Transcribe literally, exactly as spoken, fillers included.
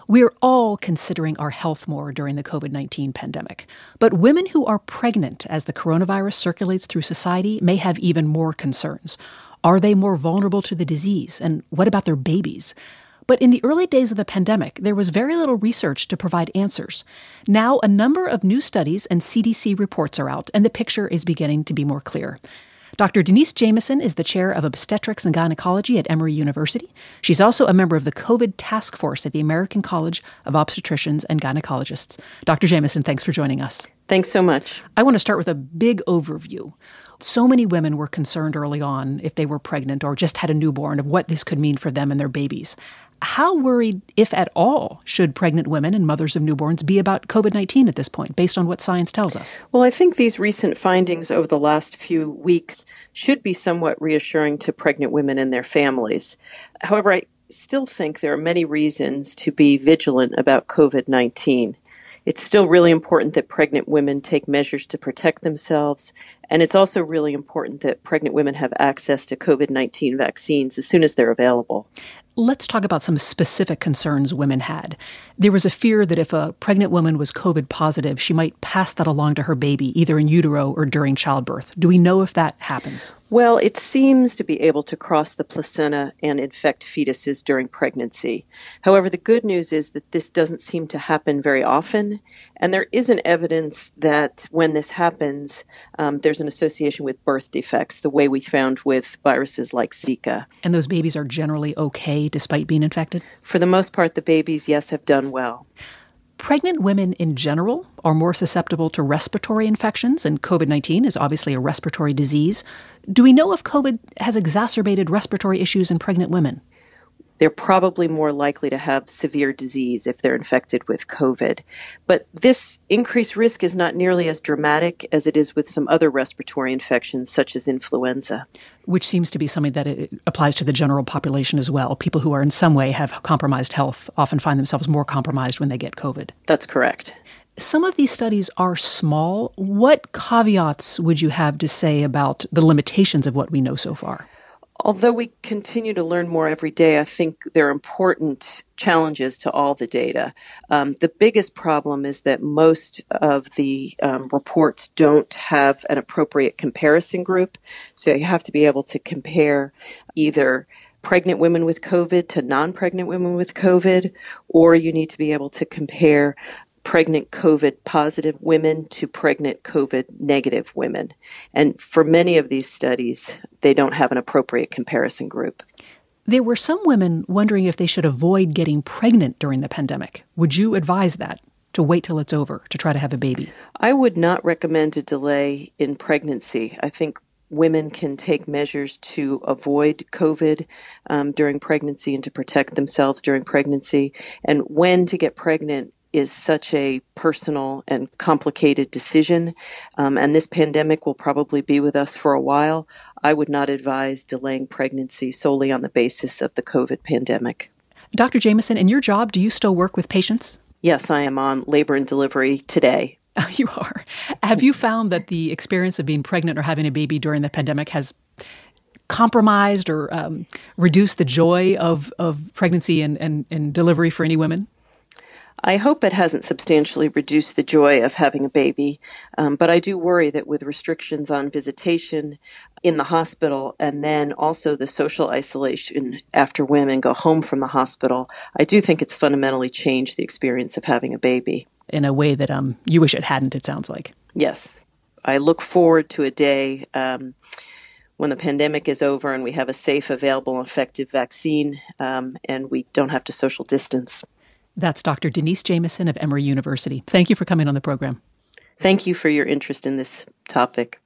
We're all considering our health more during the covid nineteen pandemic. But women who are pregnant as the coronavirus circulates through society may have even more concerns. Are they more vulnerable to the disease? And what about their babies? But in the early days of the pandemic, there was very little research to provide answers. Now, a number of new studies and C D C reports are out, and the picture is beginning to be more clear. Doctor Denise Jamieson is the chair of obstetrics and gynecology at Emory University. She's also a member of the COVID task force at the American College of Obstetricians and Gynecologists. Doctor Jamieson, thanks for joining us. Thanks so much. I want to start with a big overview. So many women were concerned early on if they were pregnant or just had a newborn of what this could mean for them and their babies. How worried, if at all, should pregnant women and mothers of newborns be about covid nineteen at this point, based on what science tells us? Well, I think these recent findings over the last few weeks should be somewhat reassuring to pregnant women and their families. However, I still think there are many reasons to be vigilant about covid nineteen. It's still really important that pregnant women take measures to protect themselves, and it's also really important that pregnant women have access to covid nineteen vaccines as soon as they're available. Let's talk about some specific concerns women had. There was a fear that if a pregnant woman was COVID positive, she might pass that along to her baby, either in utero or during childbirth. Do we know if that happens? Well, it seems to be able to cross the placenta and infect fetuses during pregnancy. However, the good news is that this doesn't seem to happen very often, and there isn't evidence that when this happens, um, there's an association with birth defects, the way we found with viruses like Zika. And those babies are generally okay despite being infected? For the most part, the babies, yes, have done well. Pregnant women in general are more susceptible to respiratory infections, and covid nineteen is obviously a respiratory disease. Do we know if COVID has exacerbated respiratory issues in pregnant women? They're probably more likely to have severe disease if they're infected with COVID. But this increased risk is not nearly as dramatic as it is with some other respiratory infections, such as influenza. Which seems to be something that it applies to the general population as well. People who are in some way have compromised health often find themselves more compromised when they get COVID. That's correct. Some of these studies are small. What caveats would you have to say about the limitations of what we know so far? Although we continue to learn more every day, I think there are important challenges to all the data. Um, the biggest problem is that most of the um, reports don't have an appropriate comparison group. So you have to be able to compare either pregnant women with COVID to non-pregnant women with COVID, or you need to be able to compare pregnant COVID positive women to pregnant COVID negative women. And for many of these studies, they don't have an appropriate comparison group. There were some women wondering if they should avoid getting pregnant during the pandemic. Would you advise that, to wait till it's over, to try to have a baby? I would not recommend a delay in pregnancy. I think women can take measures to avoid COVID um, during pregnancy and to protect themselves during pregnancy. And when to get pregnant is such a personal and complicated decision, um, and this pandemic will probably be with us for a while. I would not advise delaying pregnancy solely on the basis of the COVID pandemic. Doctor Jamieson, in your job, do you still work with patients? Yes, I am on labor and delivery today. Oh, you are. Have you found that the experience of being pregnant or having a baby during the pandemic has compromised or um, reduced the joy of, of pregnancy and, and, and delivery for any women? I hope it hasn't substantially reduced the joy of having a baby, um, but I do worry that with restrictions on visitation in the hospital and then also the social isolation after women go home from the hospital, I do think it's fundamentally changed the experience of having a baby. In a way that um, you wish it hadn't, it sounds like. Yes. I look forward to a day um, when the pandemic is over and we have a safe, available, and effective vaccine um, and we don't have to social distance. That's Doctor Denise Jamieson of Emory University. Thank you for coming on the program. Thank you for your interest in this topic.